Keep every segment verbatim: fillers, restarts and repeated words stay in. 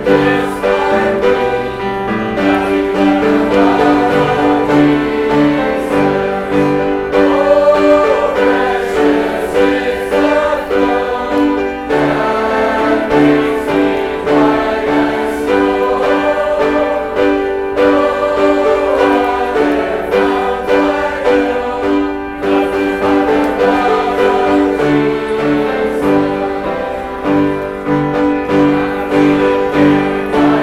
Thank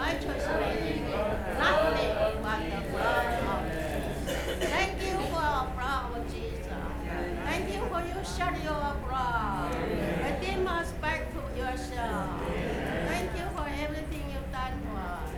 righteousness, nothing but the blood of Jesus. Thank you for the blood of Jesus. Thank you for you shed your blood. Redeem us back to yourself. Thank you for everything you've done for us.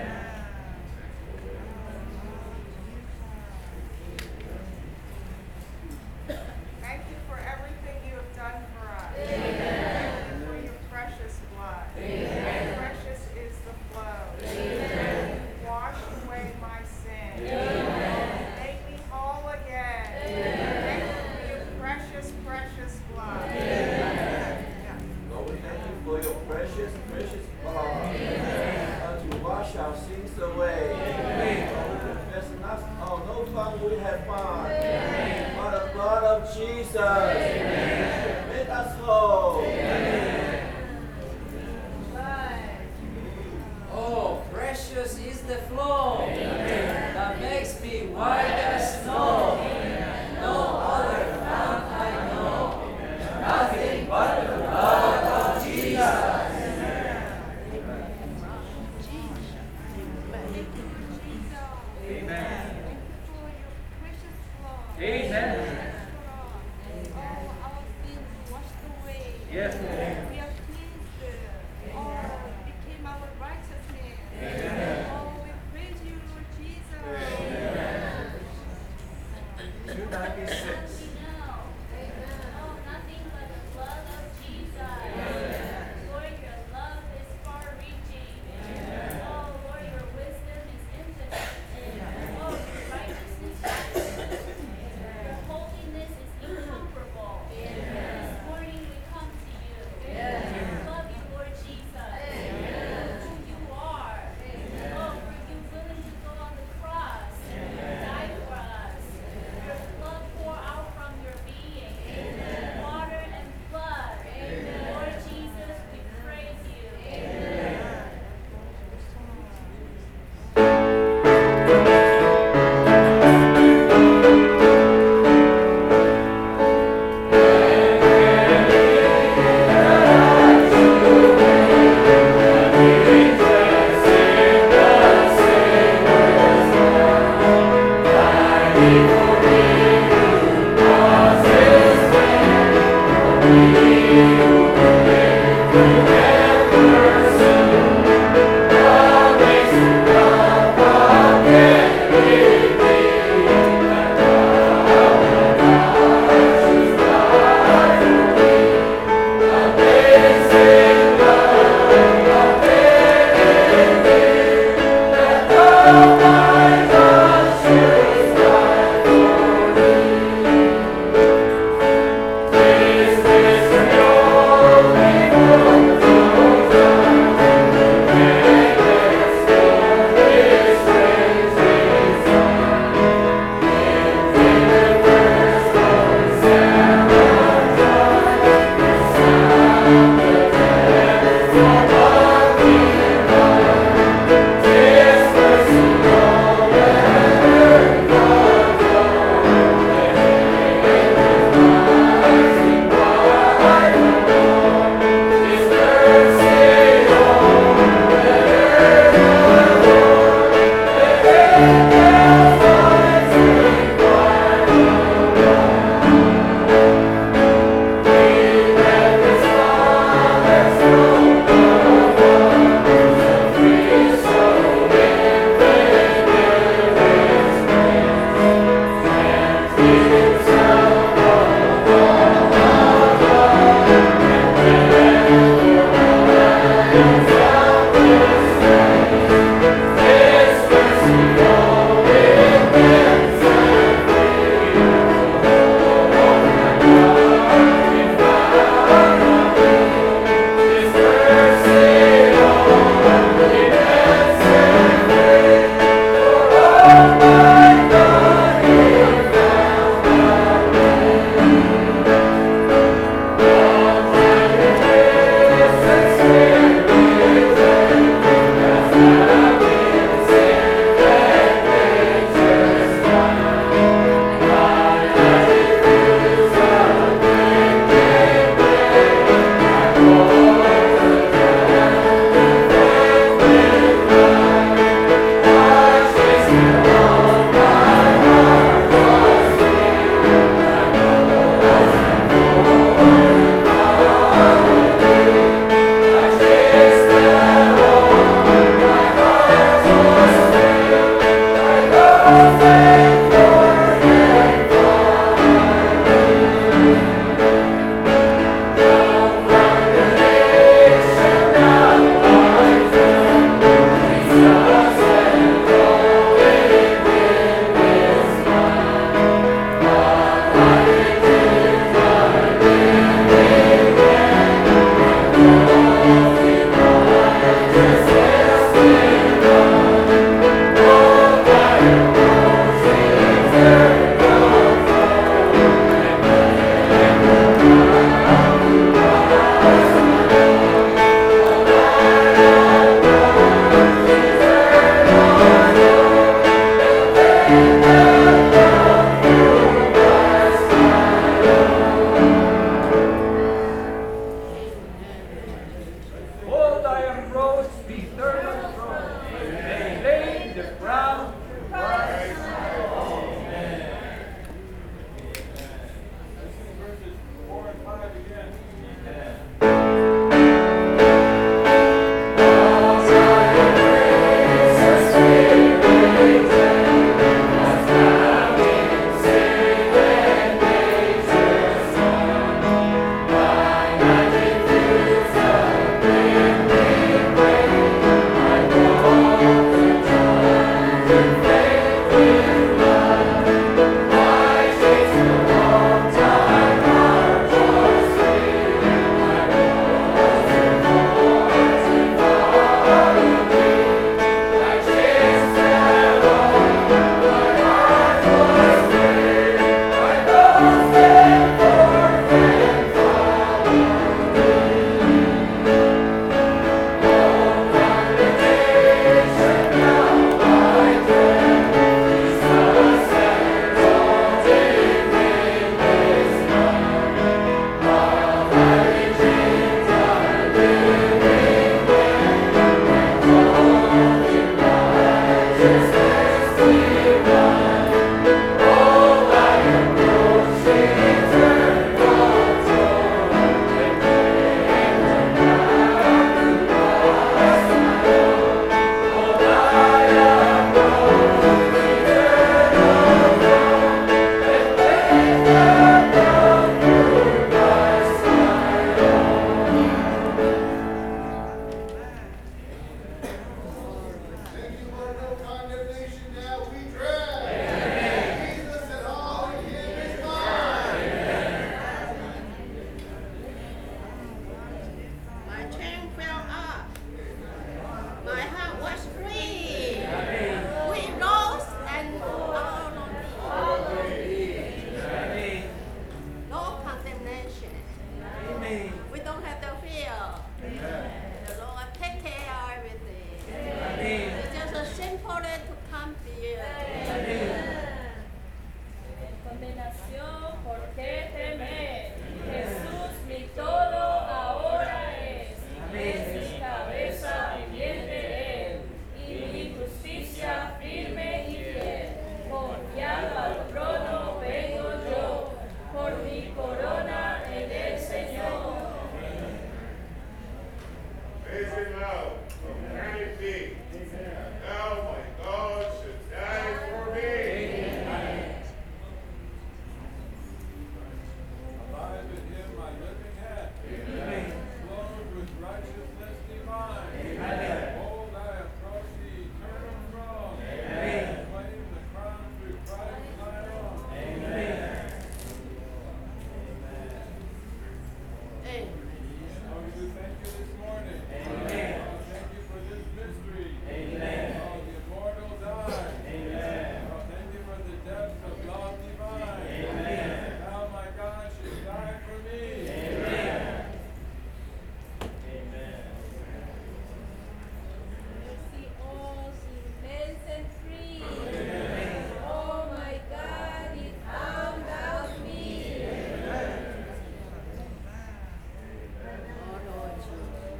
Thank you for everything you have done for us. Thank you for your precious blood. Precious is the flow. Wash away my sin. Make me whole again. Thank you for your precious, precious blood. Lord, we thank you for your precious, precious blood. Uh, to wash our sins away. Lord, we confess not oh, no fun we have found. By the blood of Jesus. Make us whole. Oh, precious is the flow that makes me white as snow. No other fount I know, nothing but the blood of Jesus. Amen. Amen. Amen. All our sins washed away. Yes. We are cleansed. All became our righteousness. Oh, we praise you, Lord Jesus. two ninety-six. approach the eternal throne. They lay the crown to Christ. Verses four and five again. My chain fell off. My heart was free. We rose and all of me. No condemnation. We don't have to fear. The Lord take care of everything. It's just a simple to come here. Condenación, ¿por qué temer? Jesús mi todo ahora es. Es mi cabeza viviente Él, y mi justicia firme y fiel. Confiado al trono vengo yo, por mi corona en el Señor. Praise Him now, from eternity. Now my God should die for me. Alive in Him my living head. Clothed with righteousness divine. Behold, I approach the eternal throne. Claim the crown through Christ my own. Amen. Lord, we do thank you this morning. Amen. Lord, thank you for this mystery. Amen. Lord, the immortal die. Amen. Lord, thank you for the depths of love divine. Amen. How my God should die for me. Amen. Mercy, all sin and free. Oh my God, it found out me. Oh Lord Jesus.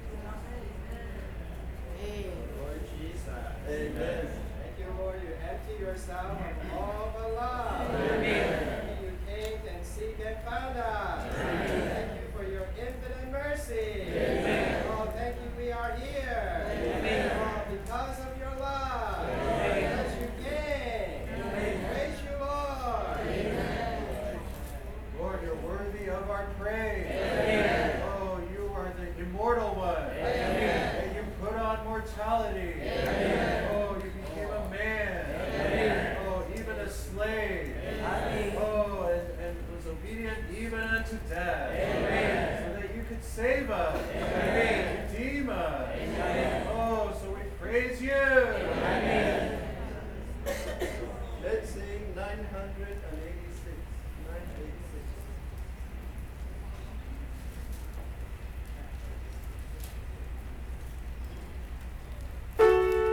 Amen. Lord Jesus. Amen. Thank you, Lord. You empty yourself of all the love. Amen. You came and seek and found us. Thank you for your infinite mercy. Amen. Oh, thank you. We are here. Amen. Oh, because of your love. Amen. Because you came. Amen. Praise you, Lord. Amen. Lord, you're worthy of our praise. Amen. Oh, you are the immortal one. Amen. And you put on mortality. Amen. Oh, you became a man. Amen. Oh, even a slave. Amen. Oh, and, and was obedient even unto death. Amen. So that you could save us. Amen. Redeem us. Amen. Oh, so we praise you. Amen. Let's sing nine hundred eighty-six. nine eighty-six. Amen.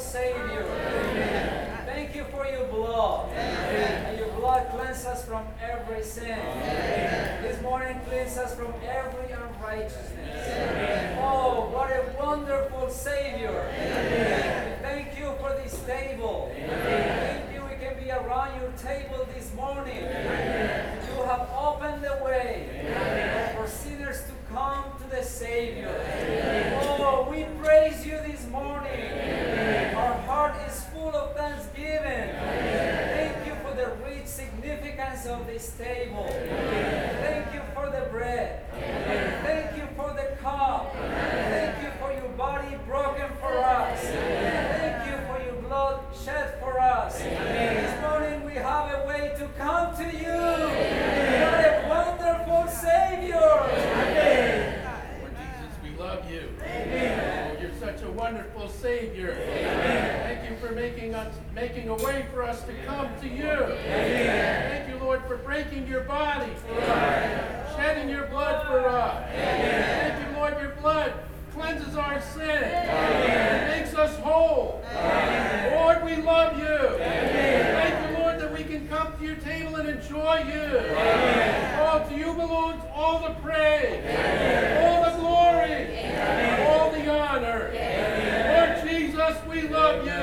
Savior. Thank you for your blood. And your blood cleanses us from every sin. This morning cleanse us from every unrighteousness. Oh, what a wonderful Savior. Thank you for this table. Thank you we can be around your table this morning. You have opened the way for sinners to come to the Savior. Oh, we praise you this morning. Our heart is full of thanksgiving. Thank you for the rich significance of this table. Thank you for the bread. Thank you for the cup. Thank you for your body broken for us. Thank you for your blood shed for us. This morning we have a way to come to you. What a wonderful Savior. Lord Jesus, we love you. Oh, you're such a wonderful Savior. Thank you for making us making a way for us to come to you. Thank you, Lord, for breaking your body for us, shedding your blood for us. Thank you, Lord, your blood cleanses our sin, makes us whole. Lord, we love you. Thank you, Lord, that we can come to your table and enjoy you. Oh, to you belongs all the praise, all the glory, all the honor. Lord Jesus, we love you.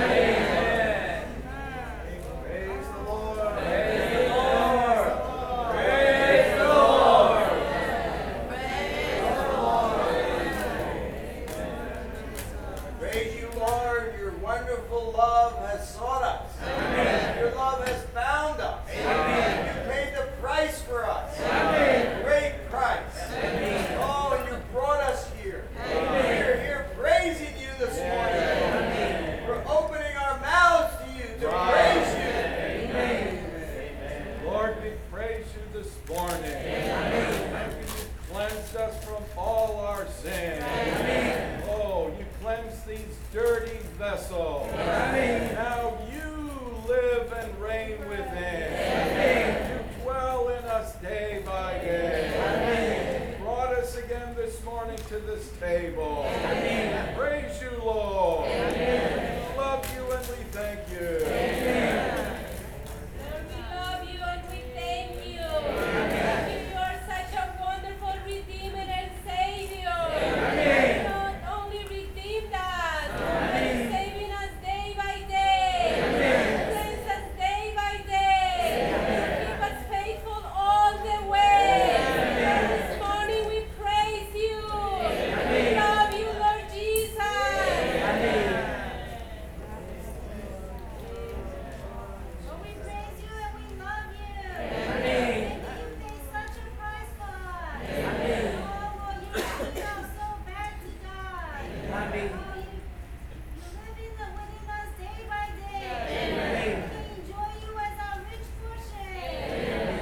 Praise the Lord. Praise the Lord. Praise the Lord. Praise you, Lord. Your wonderful love has sought us. Your love has found us. You paid the price for us. Great price. Oh, and you brought us here. We're here praising you this morning. We're opening our mouths to you to praise you. Lord, we praise you this morning. Thank you, you cleansed us from all our sins. Oh, you cleansed these dirty vessels. Now you live and reign within. You dwell in us day by day. You brought us again this morning to this table. Praise you, Lord. We love you and we thank you. Lord, we love you and we thank you. Thank you, you are such a wonderful Redeemer and Savior. You not only redeemed us, but you're saving us day by day. Cleanse us day by day. Keep us faithful all the way. This morning we praise you. We love you, Lord Jesus. So we praise you and we love you. Thank you, you paid such a price for us. Oh, well, you treated us so bad to die. Oh, you, you live in the within us day by day. We can enjoy you as our rich portion.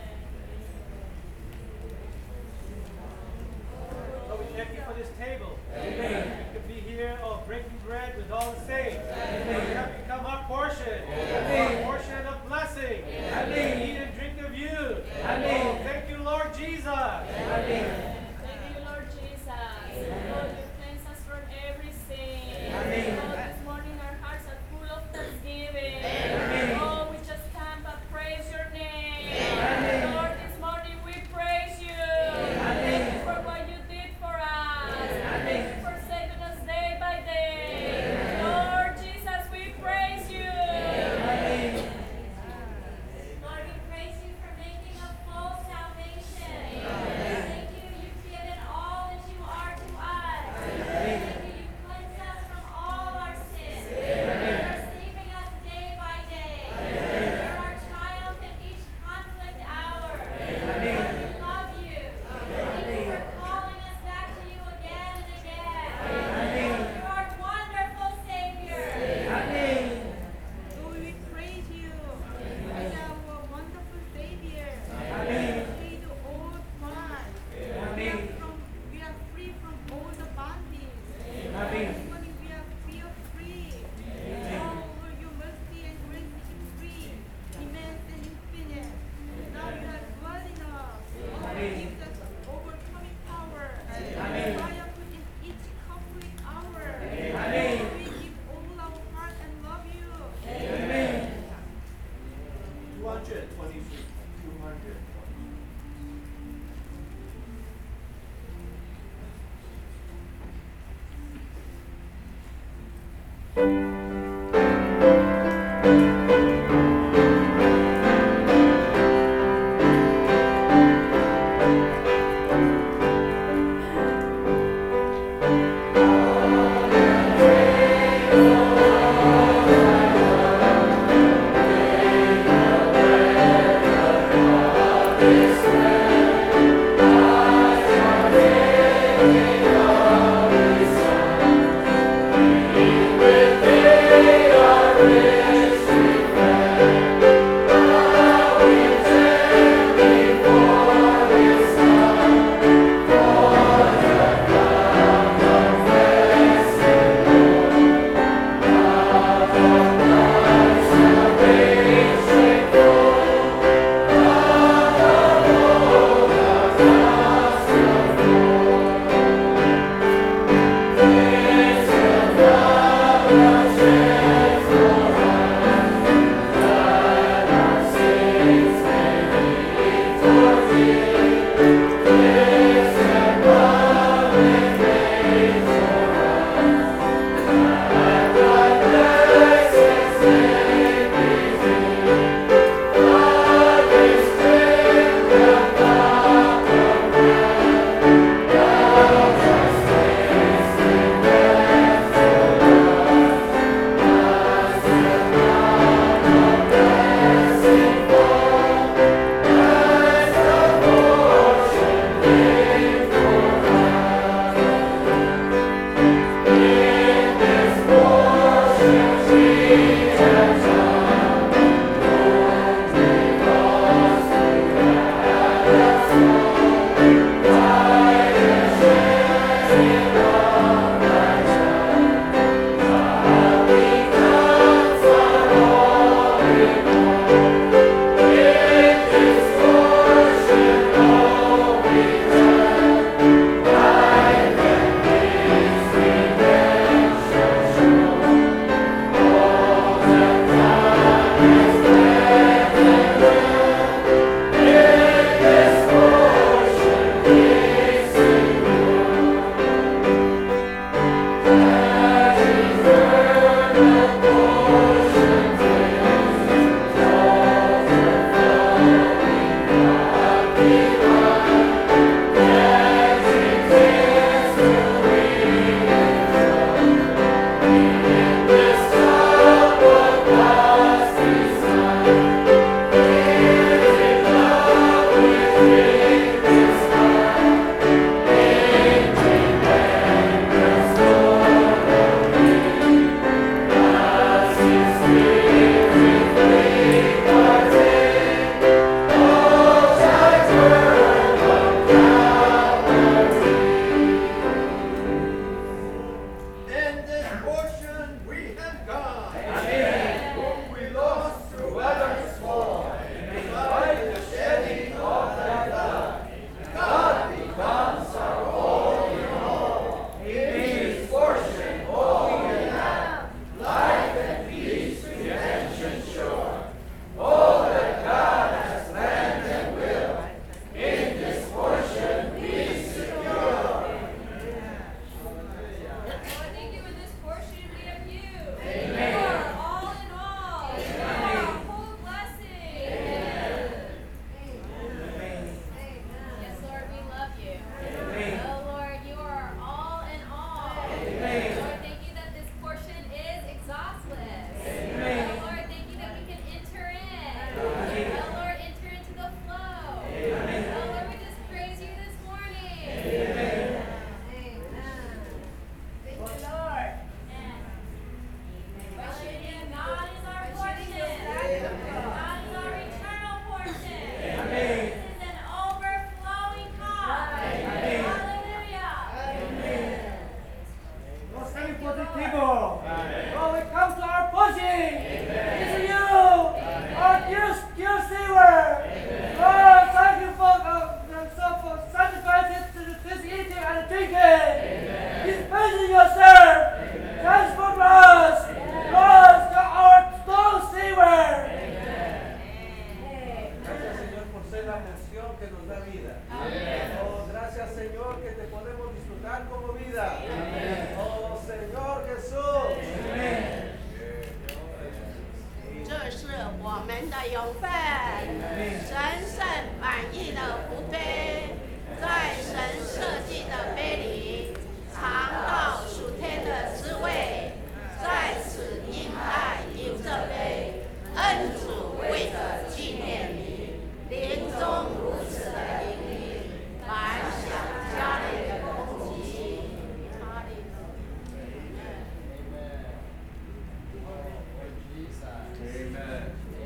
So we thank you for this table. We could be here oh, breaking bread with all the saints. We have become our portion. Our portion of blessing. We eat and drink of you. Oh, thank you, Lord Jesus. Thank you, Lord Jesus. Lord, you cleanse us from every sin. Lord, this morning our hearts are full of thanksgiving. Oh, we just can't but praise your name. Lord, this morning we praise you. Thank you for what you did for us. Thank you for saving us day by day. Lord Jesus, we praise you. Oh Señor Jesús. 的永分，神圣满意的福杯，在神设计的杯里尝到属天的滋味，在此因爱饮这杯，恩主为了纪念你，临终如此的淋漓，满享家里的供给。哈利路亚。 Amen.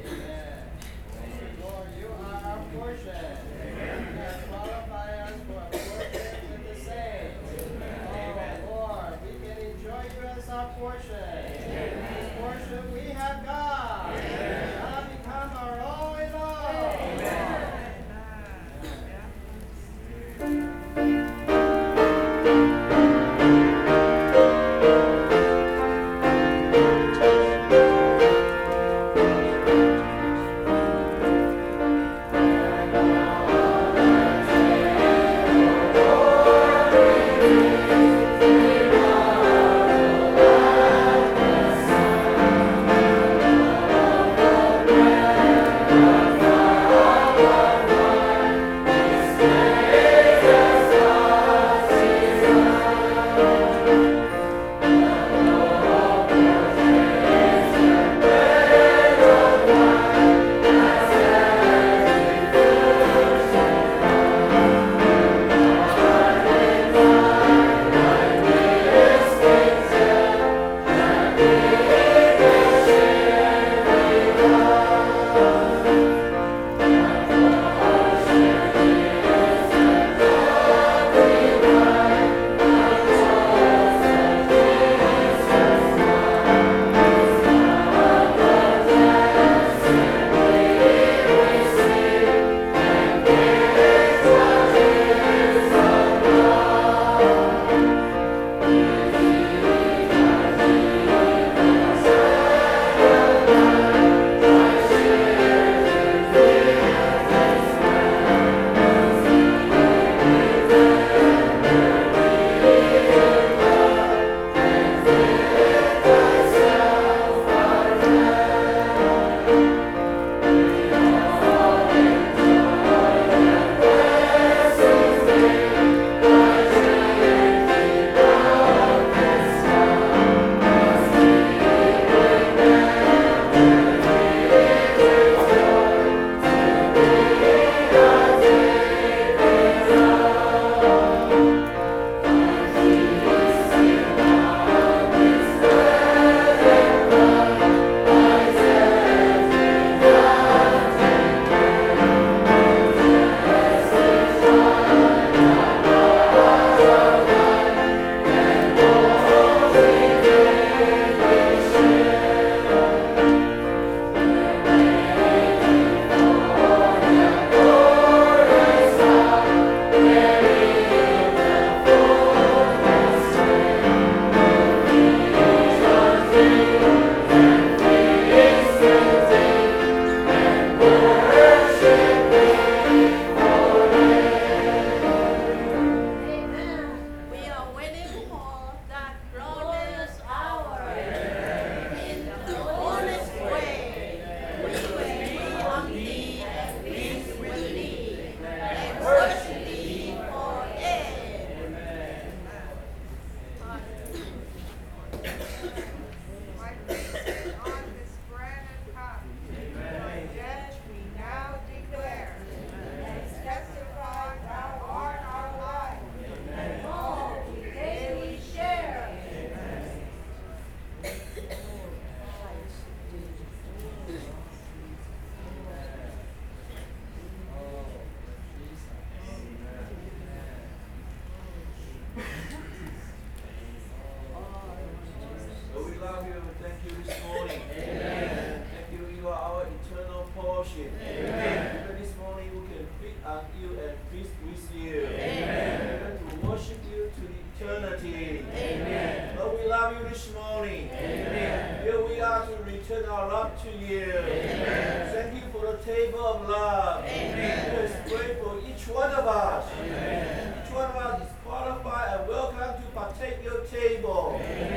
Lord, you are our portion. You have qualified us for a portion with the saints. Oh, Lord, we can enjoy you as our portion. This portion we have God. God become our all in all.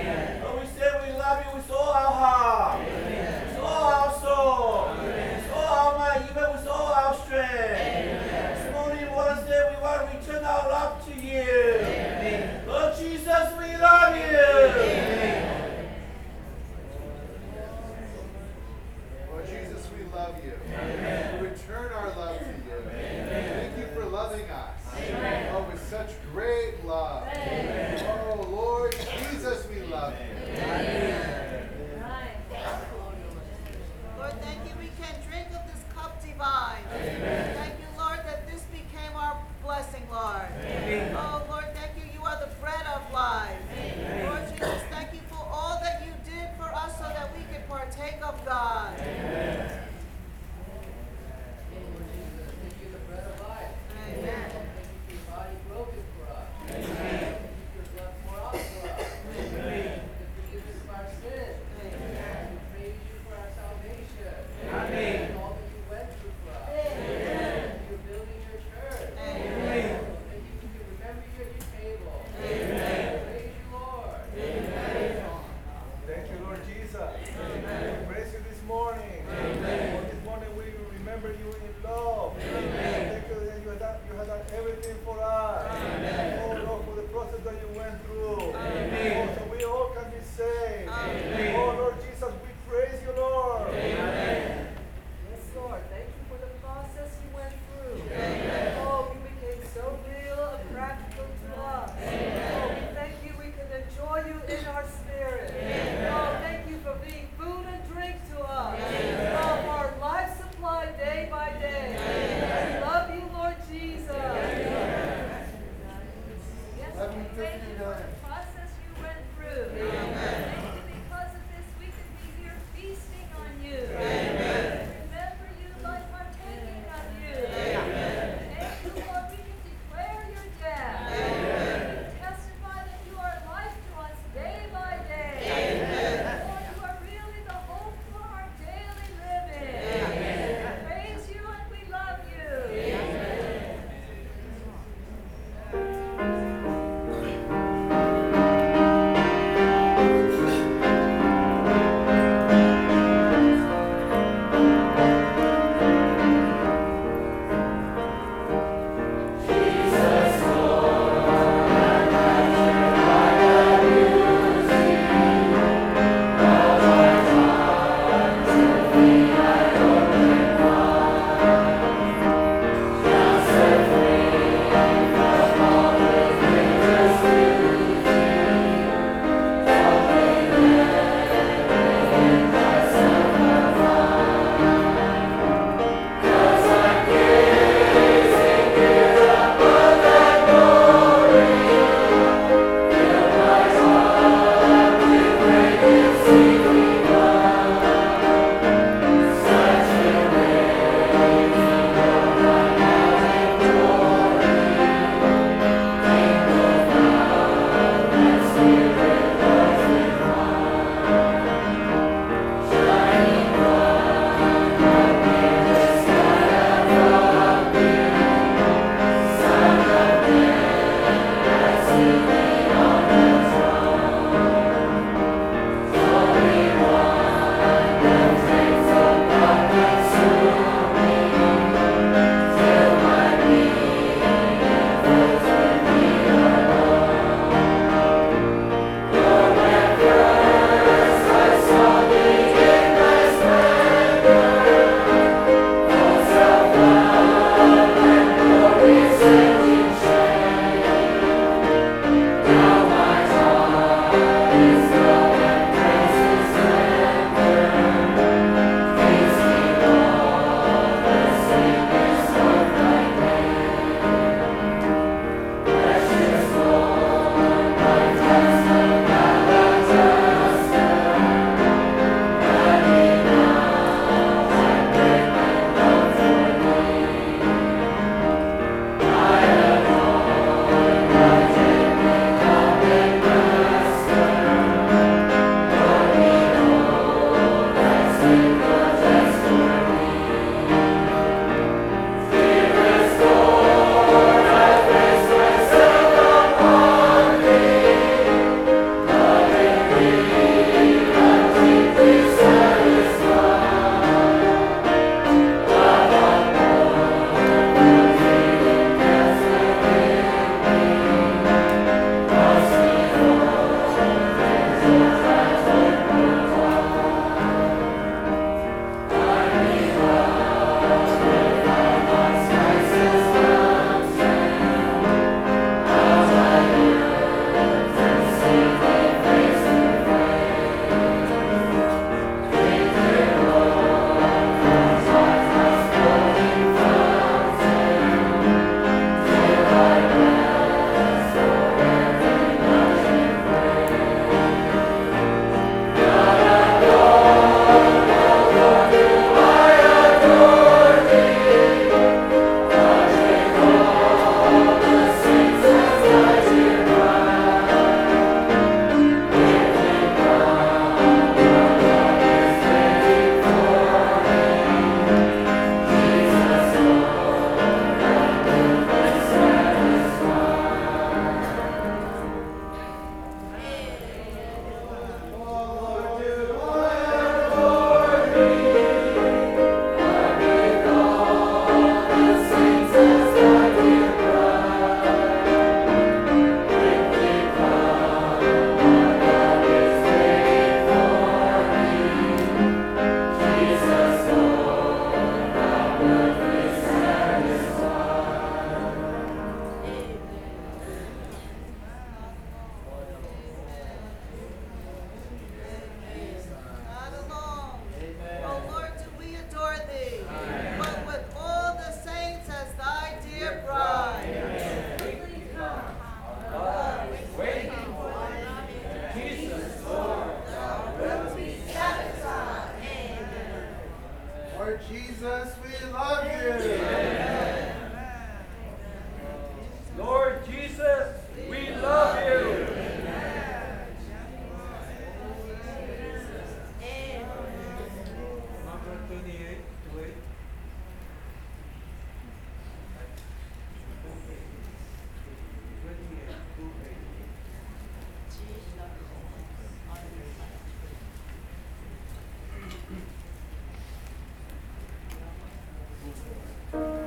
Lord, we say we love you with all our heart, with all our soul, with all Jesus, we love you. Lord Jesus, we love you. We return our love to you. Thank you for loving us. Oh, with such great love. Oh, Lord Jesus, we love you. Lord, thank you we can drink of this cup divine. Thank you, Lord, that this became our blessing, Lord. Oh, Lord, thank you. You are the bread of life. Lord Jesus, thank you for all that you did for us so that we could partake of God. Thank you, the bread of life. Amen. Thank you for your body broken for us. Thank you for your blood poured out for us. Thank you for the forgiveness of our sins. We praise you for our salvation. Amen. And all that you went through for us. Amen. You're building your church. Amen. Thank you for remember you at your table. Amen. Praise you, Lord. Amen. Thank you, Lord Jesus. We praise you this morning. For this morning we remember you in love. Thank you that you have done, you have done everything for us. Oh Lord, for the process that you went through. Oh, so we all can be saved. Oh Lord Jesus, we praise you, Lord. Yes, Lord. Thank you for the process you went through. Oh, you became so real and practical to us. Oh, we thank you we can enjoy you in our spirit. Oh, thank you for being food and drink to us. Oh, for our life supply day by day. We love you, Lord Jesus. Yes, we thank you for the process you went through. Thank you because of this we can be here feasting on you. Remember you like partaking of you. Thank you, Lord, we can declare your death. We can testify that you are life to us day by day. Lord, you are really the hope for our daily living. We praise you and we love you. Thank Jesus, we love you. Lord Jesus, we love you. Number twenty-eight, two eight. twenty-eight, two eight. Jesus.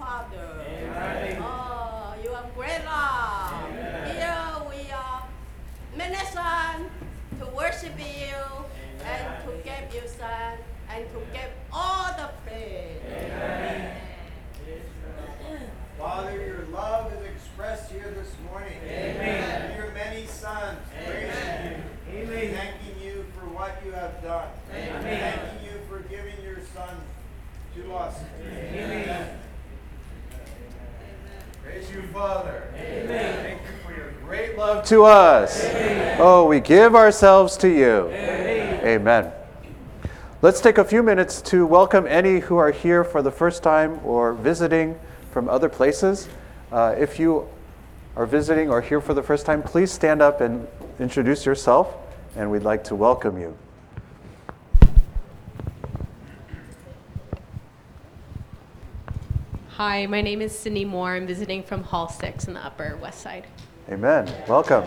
Father. Oh, you are great love. Here we are, many sons to worship you and to give you son and to give all the praise. Amen. Father, your love is expressed here this morning. Amen. Your many sons praising you. Amen. Thanking you for what you have done. Amen. Thanking you for giving your son to us. Amen. Praise you, Father. Amen. Thank you for your great love to us. Amen. Oh, we give ourselves to you. Amen. Amen. Let's take a few minutes to welcome any who are here for the first time or visiting from other places. Uh, if you are visiting or here for the first time, please stand up and introduce yourself, and we'd like to welcome you. Hi, my name is Sydney Moore. I'm visiting from Hall six in the Upper West Side. Amen. Welcome.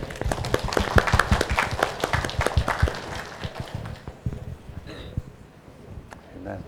Amen.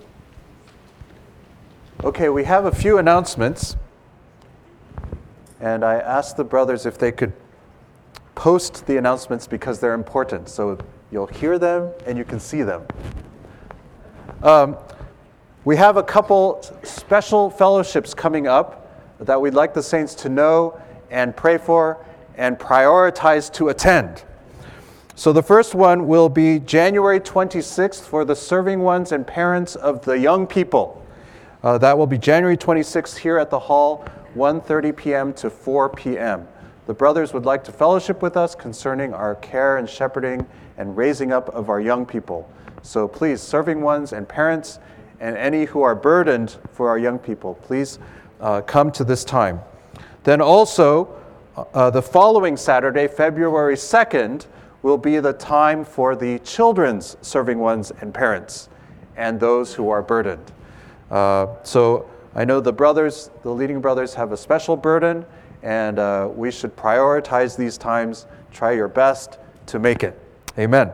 Okay, we have a few announcements. And I asked the brothers if they could post the announcements because they're important. So you'll hear them and you can see them. Um, we have a couple special fellowships coming up that we'd like the saints to know and pray for and prioritize to attend. So the first one will be January twenty-sixth for the serving ones and parents of the young people. Uh, that will be January twenty-sixth here at the hall, one thirty p.m. to four p.m. The brothers would like to fellowship with us concerning our care and shepherding and raising up of our young people. So please, serving ones and parents and any who are burdened for our young people, please uh, come to this time. Then also, uh, the following Saturday, February second, will be the time for the children's serving ones and parents and those who are burdened. Uh, so I know the brothers, the leading brothers, have a special burden, and uh, we should prioritize these times. Try your best to make it. Amen.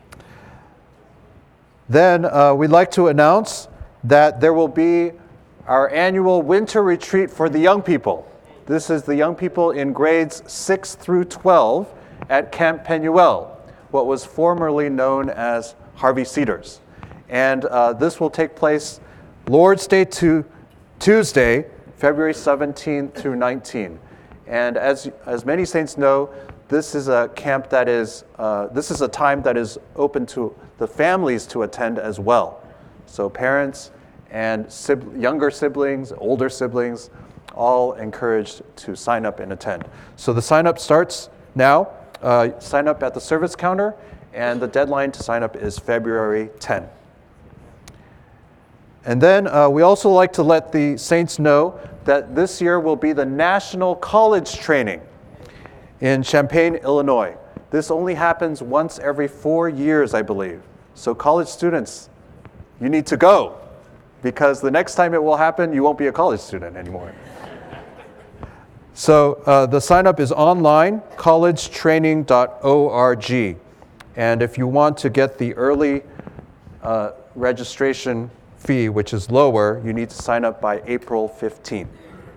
Then uh, we'd like to announce that there will be our annual winter retreat for the young people. This is the young people in grades six through twelve at Camp Penuel, what was formerly known as Harvey Cedars. And uh, this will take place Lord's Day to Tuesday, February seventeenth through nineteenth. And as as many saints know, this is a camp that is, uh, this is a time that is open to the families to attend as well. So parents and sib- younger siblings, older siblings, all encouraged to sign up and attend. So the sign up starts now. Uh, sign up at the service counter, and the deadline to sign up is February tenth. And then uh, we also like to let the saints know that this year will be the National College Training in Champaign, Illinois. This only happens once every four years, I believe. So college students, you need to go, because the next time it will happen, you won't be a college student anymore. So uh, the sign-up is online, college training dot org. And if you want to get the early uh, registration fee, which is lower, you need to sign up by April fifteenth.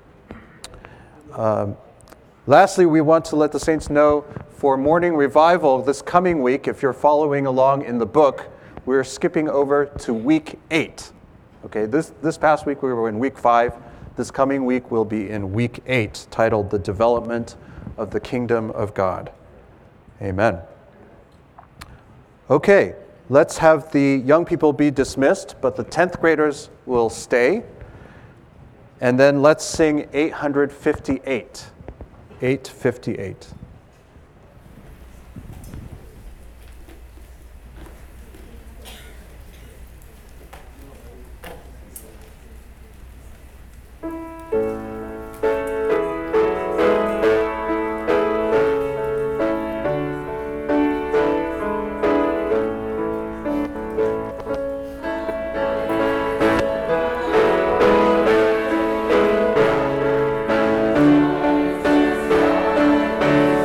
Um, lastly, we want to let the saints know for morning revival this coming week, if you're following along in the book, we're skipping over to week eight. Okay, this, this past week we were in week five. This coming week will be in week eight, titled The Development of the Kingdom of God. Amen. Okay, let's have the young people be dismissed, but the tenth graders will stay. And then let's sing eight fifty-eight. eight fifty-eight. Thank you.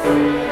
Amen.